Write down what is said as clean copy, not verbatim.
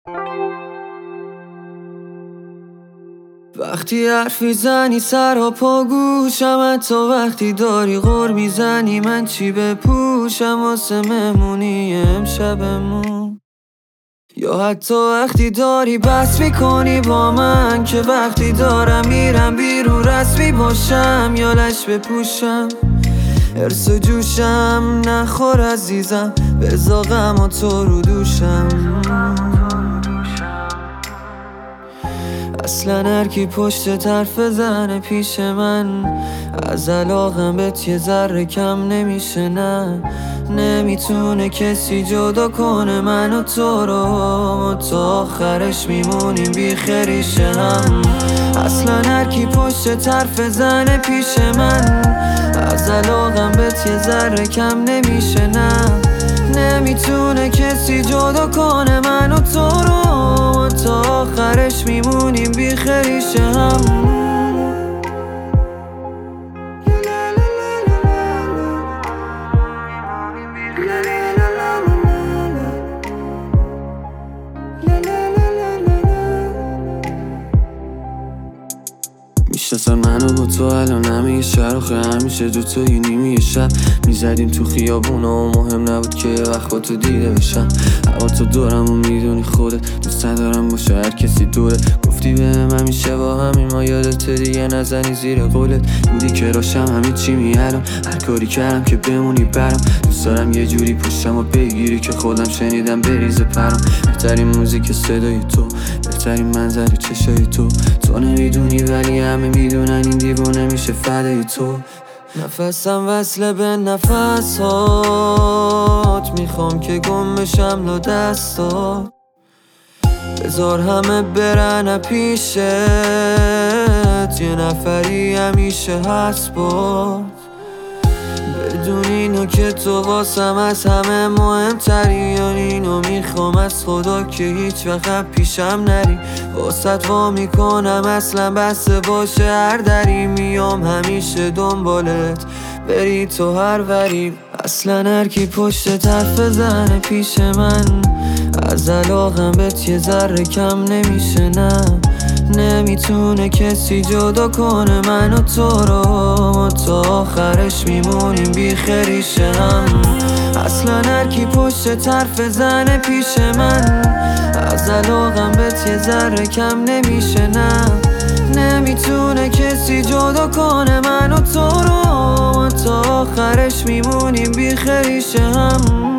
وقتی حرف میزنی سر و پا گوشم، حتی وقتی داری غر میزنی من چی بپوشم واسه مهمونی امشبمون، یا حتی وقتی داری بس میکنی با من که وقتی دارم میرم بیرون رسمی باشم یا لش بپوشم. ارس و جوشم نخور عزیزم، بذار غم و تو رو دوشم. اصلا هرکی پشت حرف زنه پیش من، از علاقم بهت یه ذره کم نمیشه. نه نمیتونه کسی جدا کنه من و تو رو، ما تا آخرش میمونیم بی خریش هم. اصلا هرکی پشت حرف زنه پیش من، از علاقم بهت یه ذره کم نمیشه. نه نمیتونه کسی جدا کنه من و تو رو، ما تا آخرش میمونیم بی خریش هم. میشناسن منو با تو الان همه یه شرخه، همیشه دوتایی نیمی شب میزدیم تو خیابونا و مهم نبود که یه وقت با تو دیده بشم. هوا تو دورم و میدونی خودت دوست ندارم باشه هر کسی دوره. گفتی بهم همیشه با همین ما یادت دیگه نزنی زیر قولت، بودی که راشم همه چی میارم، هر کاری کردم که بمونی برام. دوست دارم یه جوری پشتم و بگیری که خودم شنیدم بریزه پرام. بهترین موزیک صدای تو، بهترین منظر چشای تو، تو نمیدونی ولی همه میدونن این دیوونه میشه فدای تو. نفسم وصله به نفس هات، میخوام که گم بشم لو دستات. بذار همه برن پیشت، یه نفری همیشه هست باد. بدون اینو که تو واسم از همه مهمتری، یا اینو میخوام از خدا که هیچ وقت پیشم نری. واسط وا میکنم اصلا بسته باشه هر دری، میام همیشه دنبالت بری تو هر وری. اصلا هرکی پشت حرف زنه پیش من، از علاقم بهت یه ذره کم نمیشه. نه نمیتونه کسی جدا کنه من و تو رو، ما تا آخرش میمونیم بی خریش هم. اصلا هرکی پشت حرف زنه پیش من، از علاقم بهت یه ذره کم نمیشه. نه نمیتونه کسی جدا کنه من و تو رو، ما تا آخرش میمونیم بی خریش هم.